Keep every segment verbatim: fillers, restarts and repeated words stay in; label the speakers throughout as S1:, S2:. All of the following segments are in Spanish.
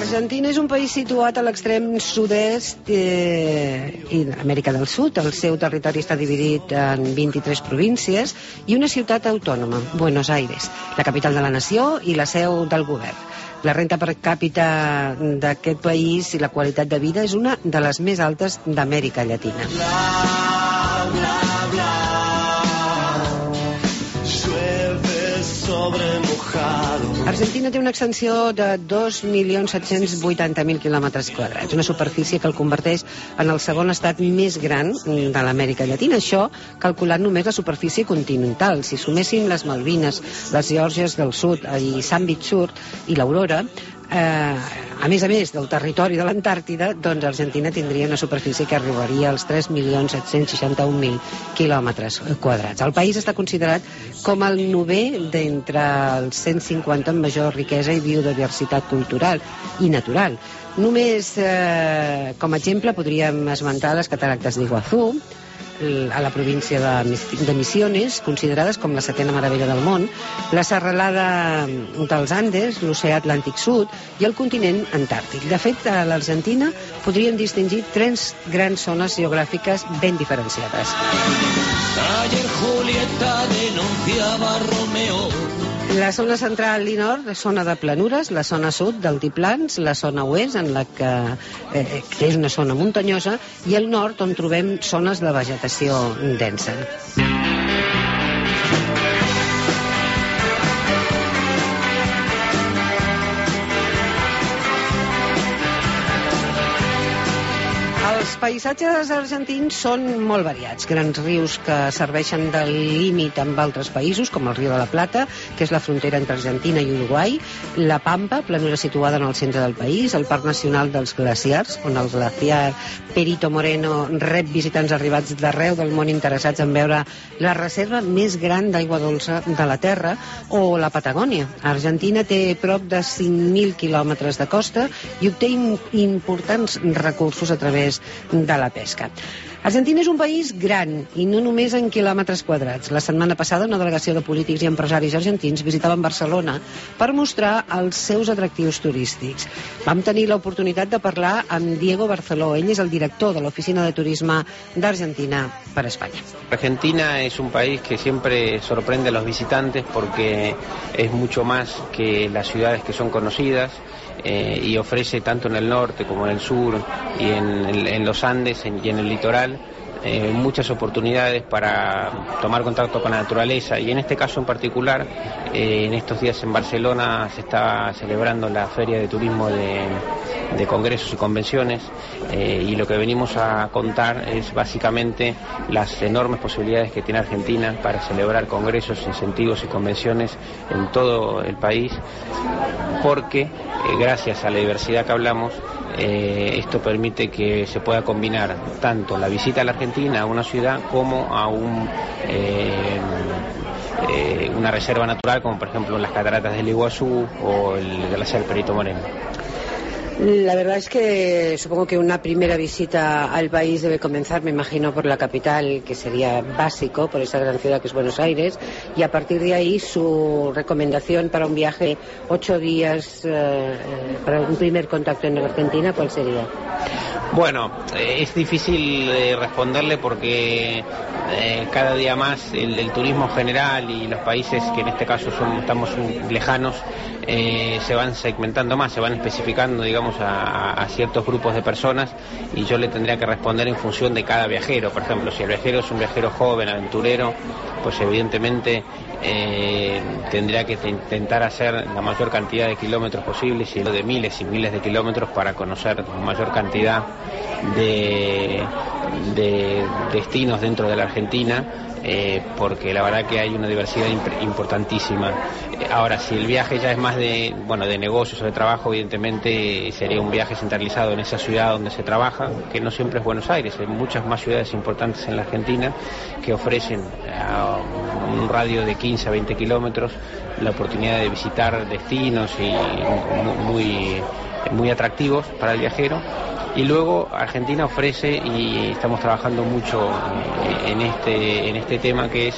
S1: Argentina és un país situat a l'extrem sud-est eh, i d'Amèrica del Sud. El seu territori està dividit en vint-i-tres províncies i una ciutat autònoma, Buenos Aires, la capital de la nació i la seu del govern. La renta per càpita d'aquest país i la qualitat de vida és una de les més altes d'Amèrica Llatina. Bla, bla, bla. Llueve sobre mojado. Argentina té una extensió de dos milions set-cents vuitanta mil quilòmetres quadrats, una superfície que el converteix en el segon estat més gran de l'Amèrica Llatina. Això calculant només la superfície continental. Si suméssim les Malvines, les Geòrgies del Sud i Sandwich Sur i l'Aurora, eh, a més a més del territori de l'Antàrtida, doncs Argentina tindria una superfície que arribaria als tres milions set-cents seixanta-un mil quilòmetres quadrats. El país està considerat com el novè d'entre els cent cinquanta amb major riquesa i biodiversitat cultural i natural. Només eh, com a exemple podríem esmentar les cataractes d'Iguazú, a la província de, de Misiones, considerades com la setena meravella del món, la serralada dels Andes, l'oceà Atlàntic Sud i el continent Antàrtic. De fet, a l'Argentina podríem distingir tres grans zones geogràfiques ben diferenciades. Ayer Julieta denunciaba a Romeo. La zona central i nord, zona de planures, la zona sud d'altiplans, la zona oest, en la que, eh, que és una zona muntanyosa, i el nord, on trobem zones de vegetació densa. Els paisatges argentins són molt variats. Grans rius que serveixen de límit amb altres països, com el Riu de la Plata, que és la frontera entre Argentina i Uruguai, la Pampa, planura situada en el centre del país, el Parc Nacional dels Glaciars, on el glaciar Perito Moreno rep visitants arribats d'arreu del món interessats en veure la reserva més gran d'aigua dolça de la Terra, o la Patagònia. Argentina té prop de cinc mil quilòmetres de costa i obté importants recursos a través de la pesca. Argentina és un país gran, i no només en quilòmetres quadrats. La setmana passada una delegació de polítics i empresaris argentins visitaven Barcelona per mostrar els seus atractius turístics. Vam tenir l'oportunitat de parlar amb Diego Barceló. Ell és el director de l'Oficina de Turisme d'Argentina per Espanya.
S2: Argentina es un país que siempre sorprende a los visitantes porque es mucho más que las ciudades que son conocidas. Eh, y ofrece tanto en el norte como en el sur y en, en, en los Andes en, y en el litoral eh, muchas oportunidades para tomar contacto con la naturaleza, y en este caso en particular eh, en estos días en Barcelona se está celebrando la Feria de Turismo de, de Congresos y Convenciones eh, y lo que venimos a contar es básicamente las enormes posibilidades que tiene Argentina para celebrar congresos, incentivos y convenciones en todo el país, porque eh, gracias a la diversidad que hablamos, eh, esto permite que se pueda combinar tanto la visita a la Argentina, a una ciudad, como a un, eh, eh, una reserva natural, como por ejemplo las cataratas del Iguazú o el glaciar Perito Moreno.
S1: La verdad es que supongo que una primera visita al país debe comenzar, me imagino, por la capital, que sería básico, por esa gran ciudad que es Buenos Aires, y a partir de ahí su recomendación para un viaje ocho días, eh, para un primer contacto en Argentina, ¿cuál sería?
S2: Bueno, eh, es difícil eh, responderle porque eh, cada día más el, el turismo general y los países que en este caso son, estamos lejanos eh, se van segmentando más, se van especificando, digamos, a, a ciertos grupos de personas, y yo le tendría que responder en función de cada viajero. Por ejemplo, si el viajero es un viajero joven, aventurero, pues evidentemente eh, tendría que intentar hacer la mayor cantidad de kilómetros posibles, y de miles y miles de kilómetros para conocer la mayor cantidad de, de destinos dentro de la Argentina, eh, porque la verdad que hay una diversidad imp- importantísima. Ahora, si el viaje ya es más de, bueno, de negocios o de trabajo, evidentemente sería un viaje centralizado en esa ciudad donde se trabaja, que no siempre es Buenos Aires. Hay muchas más ciudades importantes en la Argentina que ofrecen a un radio de quince a veinte kilómetros la oportunidad de visitar destinos y muy, muy atractivos para el viajero. Y luego Argentina ofrece, y estamos trabajando mucho en este, en este tema, que es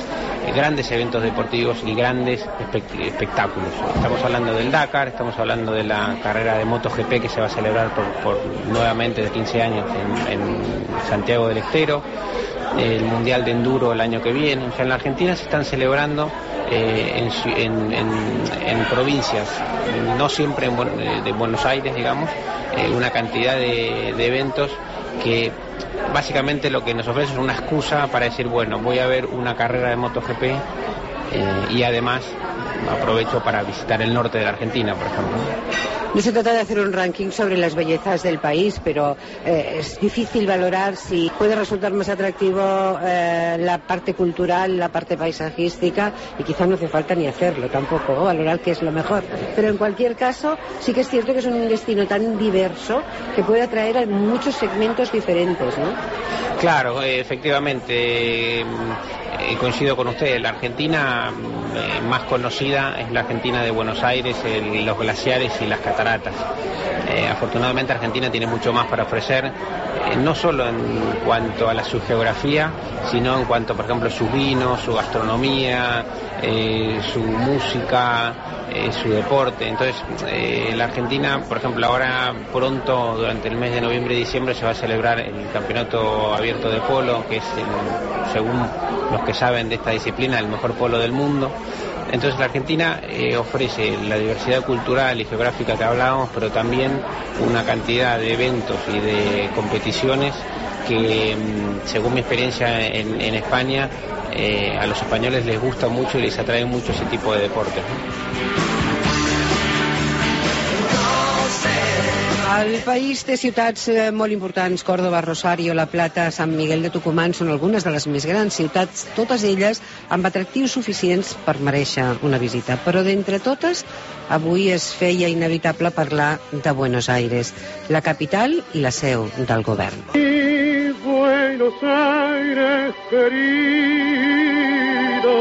S2: grandes eventos deportivos y grandes espectáculos. Estamos hablando del Dakar, estamos hablando de la carrera de MotoGP que se va a celebrar por, por nuevamente de quince años en, en Santiago del Estero, el Mundial de Enduro el año que viene. O sea, en la Argentina se están celebrando eh, en, en, en, en provincias, no siempre en, de Buenos Aires, digamos, eh, una cantidad de, de eventos que básicamente lo que nos ofrece es una excusa para decir, bueno, voy a ver una carrera de MotoGP eh, y además aprovecho para visitar el norte de la Argentina, por ejemplo.
S1: No se trata de hacer un ranking sobre las bellezas del país, pero eh, es difícil valorar si puede resultar más atractivo eh, la parte cultural, la parte paisajística, y quizá no hace falta ni hacerlo tampoco, ¿no? Valorar qué es lo mejor. Pero en cualquier caso, sí que es cierto que es un destino tan diverso que puede atraer a muchos segmentos diferentes, ¿no?
S2: Claro, efectivamente, eh, coincido con usted. La Argentina eh, más conocida es la Argentina de Buenos Aires, el, los glaciares y las cataratas. Eh, afortunadamente Argentina tiene mucho más para ofrecer, eh, no solo en cuanto a la su geografía, sino en cuanto, por ejemplo, sus vinos, su gastronomía, eh, su música, eh, su deporte. Entonces, eh, la Argentina, por ejemplo, ahora pronto, durante el mes de noviembre y diciembre, se va a celebrar el Campeonato Abierto de Polo, que es, el, según los que saben de esta disciplina, el mejor polo del mundo. Entonces la Argentina eh, ofrece la diversidad cultural y geográfica que hablábamos, pero también una cantidad de eventos y de competiciones que, según mi experiencia en, en España, eh, a los españoles les gusta mucho y les atrae mucho ese tipo de deportes, ¿no?
S1: El país té ciutats molt importants, Córdoba, Rosario, La Plata, Sant Miguel de Tucumán, són algunes de les més grans ciutats, totes elles amb atractius suficients per mereixer una visita. Però d'entre totes, avui es feia inevitable parlar de Buenos Aires, la capital i la seu del govern.
S3: Y Buenos Aires querido,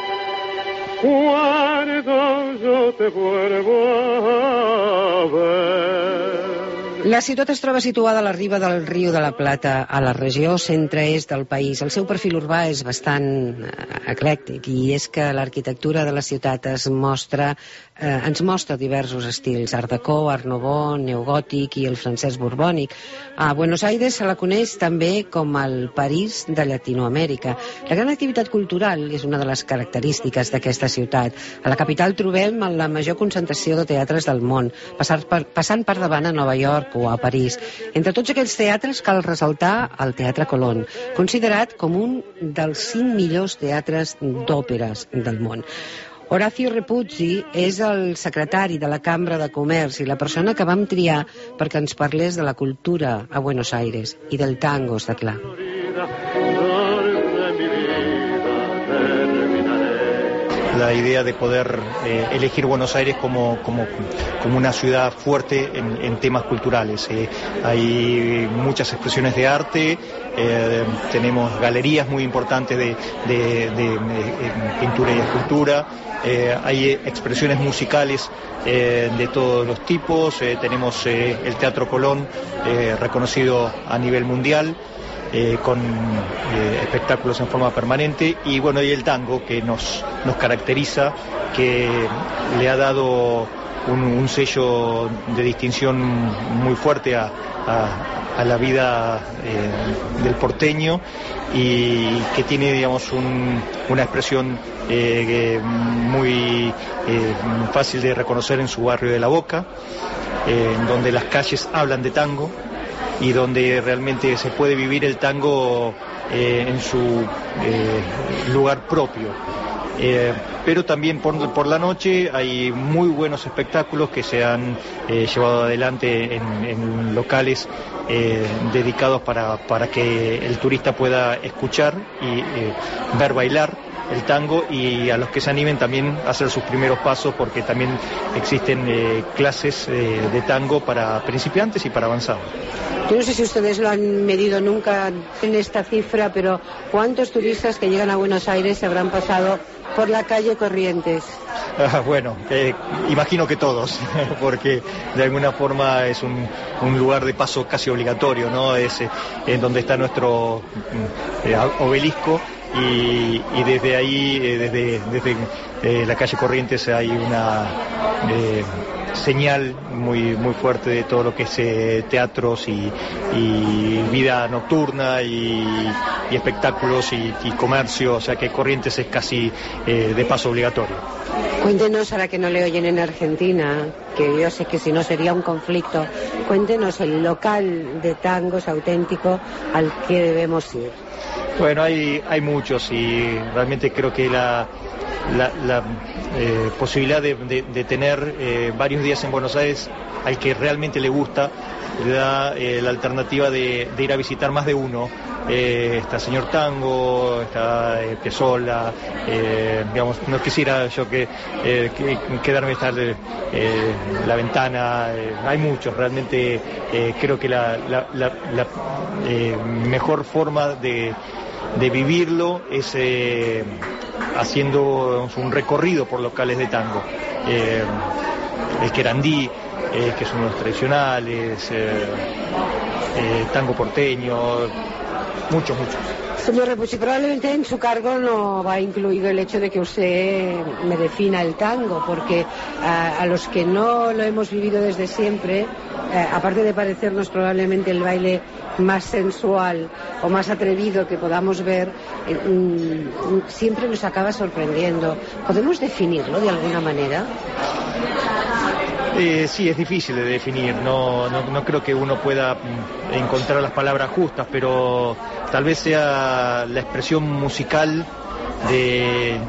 S3: cuando yo te vuelvo a ver.
S1: La ciutat es troba situada a la riba del riu de la Plata, a la regió centre-est del país. El seu perfil urbà és bastant eclèctic, i és que l'arquitectura de la ciutat es mostra, eh, ens mostra diversos estils: art déco, art nouveau, neogòtic i el francès borbònic. A Buenos Aires se la coneix també com el París de Llatinoamèrica. La gran activitat cultural és una de les característiques d'aquesta ciutat. A la capital trobem la major concentració de teatres del món, passant per, passant per davant a Nova York o a París. Entre tots aquells teatres cal ressaltar el Teatre Colón, considerat com un dels cinc millors teatres d'òperes del món. Horacio Repuzzi és el secretari de la Cambra de Comerç i la persona que vam triar perquè ens parlés de la cultura a Buenos Aires i del tango, està clar.
S4: La idea de poder eh, elegir Buenos Aires como, como, como una ciudad fuerte en, en temas culturales. Eh, hay muchas expresiones de arte, eh, tenemos galerías muy importantes de, de, de, de, de pintura y escultura, eh, hay expresiones musicales eh, de todos los tipos, eh, tenemos eh, el Teatro Colón, eh, reconocido a nivel mundial, Eh, con eh, espectáculos en forma permanente, y bueno, y el tango que nos, nos caracteriza, que le ha dado un, un sello de distinción muy fuerte a, a, a la vida eh, del porteño, y que tiene, digamos, un, una expresión eh, muy eh, fácil de reconocer en su barrio de La Boca, eh, en donde las calles hablan de tango y donde realmente se puede vivir el tango eh, en su eh, lugar propio. Eh, pero también por, por la noche hay muy buenos espectáculos que se han eh, llevado adelante en, en locales eh, dedicados para, para que el turista pueda escuchar y eh, ver bailar el tango, y a los que se animen también a hacer sus primeros pasos, porque también existen eh, clases eh, de tango para principiantes y para avanzados.
S1: Yo no sé si ustedes lo han medido nunca en esta cifra, pero ¿cuántos turistas que llegan a Buenos Aires se habrán pasado por la calle Corrientes?
S4: Ah, bueno, eh, imagino que todos, porque de alguna forma es un, un lugar de paso casi obligatorio, ¿no? Es eh, en donde está nuestro eh, obelisco, y, y desde ahí, eh, desde, desde eh, la calle Corrientes hay una eh, señal muy, muy fuerte de todo lo que es eh, teatros y, y vida nocturna y, y espectáculos y, y comercio, o sea que Corrientes es casi eh, de paso obligatorio.
S1: Cuéntenos, ahora que no le oyen en Argentina, que yo sé que si no sería un conflicto, cuéntenos el local de tangos auténtico al que debemos ir.
S4: Bueno, hay, hay muchos y realmente creo que la, la, la eh, posibilidad de, de, de tener eh, varios días en Buenos Aires al que realmente le gusta, le da eh, la alternativa de, de ir a visitar más de uno. Eh, está Señor Tango, está eh, Piazzolla, eh, digamos, no quisiera yo que, eh, que quedarme estar eh, la ventana, eh, hay muchos, realmente eh, creo que la, la, la, la eh, mejor forma de, de vivirlo es eh, haciendo un recorrido por locales de tango. Eh, el Querandí, eh, que son los tradicionales, eh, eh, tango porteño, muchos, muchos.
S1: Señor Repucci, probablemente en su cargo no va incluido el hecho de que usted me defina el tango, porque a, a los que no lo hemos vivido desde siempre, eh, aparte de parecernos probablemente el baile más sensual o más atrevido que podamos ver, eh, mm, siempre nos acaba sorprendiendo. ¿Podemos definirlo de alguna manera?
S4: Eh, sí, es difícil de definir, no, no, no creo que uno pueda encontrar las palabras justas, pero tal vez sea la expresión musical de,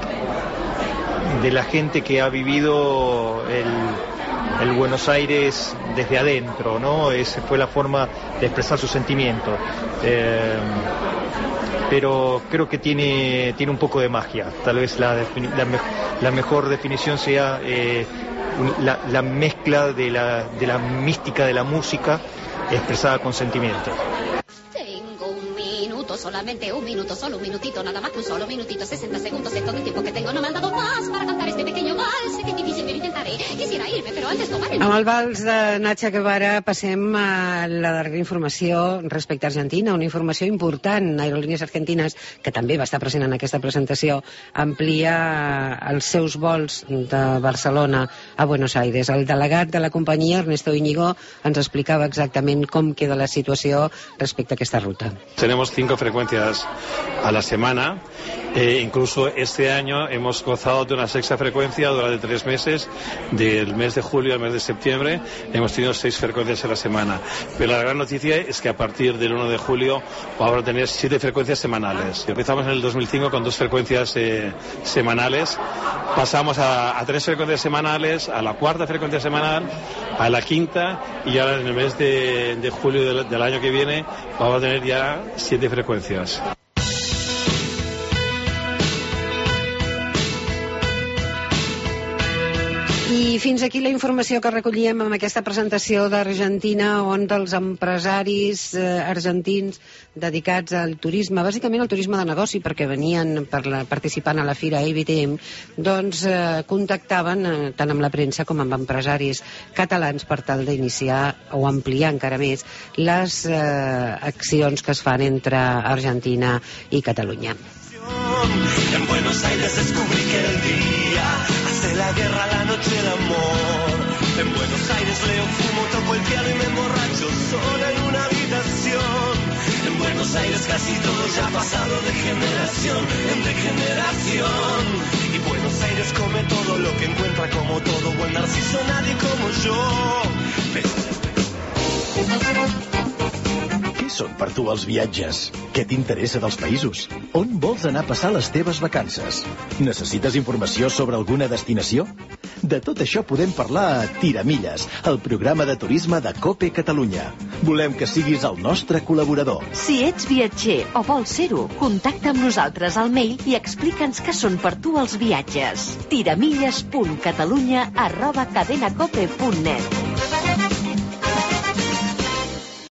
S4: de la gente que ha vivido el, el Buenos Aires desde adentro, ¿no? Esa fue la forma de expresar sus sentimientos. Eh, pero creo que tiene, tiene un poco de magia, tal vez la, la, la mejor definición sea... Eh, La, la mezcla de la, de la mística de la música expresada con sentimiento.
S5: Tengo un minuto, solamente un minuto, solo un minutito, nada más que un solo minutito, sesenta segundos es todo el tiempo que tengo, no me han dado más para cantar este pequeño vals, sé que es difícil, pero intentaré, quisiera irme, però antes tomar el...
S1: Amb el vals de Nacha Guevara passem a la darrera informació respecte a Argentina, una informació important. Aerolíneas Argentinas, que també va estar present en aquesta presentació, amplia els seus vols de Barcelona a Buenos Aires. El delegat de la companyia, Ernesto Íñigo, ens explicava exactament com queda la situació respecte a aquesta ruta.
S6: Tenemos cinco frecuencias a la semana. Eh, incluso este año hemos gozado de una sexta frecuencia durante tres meses, del mes de julio al mes de septiembre hemos tenido seis frecuencias a la semana, pero la gran noticia es que a partir del uno de julio vamos a tener siete frecuencias semanales. Empezamos en el dos mil cinco con dos frecuencias eh, semanales, pasamos a, a tres frecuencias semanales, a la cuarta frecuencia semanal, a la quinta, y ahora en el mes de, de julio del, del año que viene vamos a tener ya siete frecuencias.
S1: I fins aquí la informació que recollíem amb aquesta presentació d'Argentina, on els empresaris eh, argentins dedicats al turisme, bàsicament al turisme de negoci, perquè venien per la, participant a la fira A B T M, doncs eh, contactaven eh, tant amb la premsa com amb empresaris catalans per tal d'iniciar o ampliar encara més les eh, accions que es fan entre Argentina i Catalunya.
S7: En Buenos Aires descubrí que el día hace la guerra, la noche el amor. En Buenos Aires leo, fumo, toco el piano y me emborracho solo en una habitación. En Buenos Aires casi todo ya ha pasado de generación en degeneración. Y Buenos Aires come todo lo que encuentra, como todo buen narciso, nadie como yo. Pero...
S8: Què són per tu els viatges? Què t'interessa dels països? On vols anar a passar les teves vacances? Necessites informació sobre alguna destinació? De tot això podem parlar a Tiramilles, el programa de turisme de COPE Catalunya. Volem que siguis el nostre col·laborador.
S9: Si ets viatger o vols ser-ho, contacta amb nosaltres al mail i explica'ns què són per tu els viatges. tiramilles punt catalunya arroba cadenacope punt net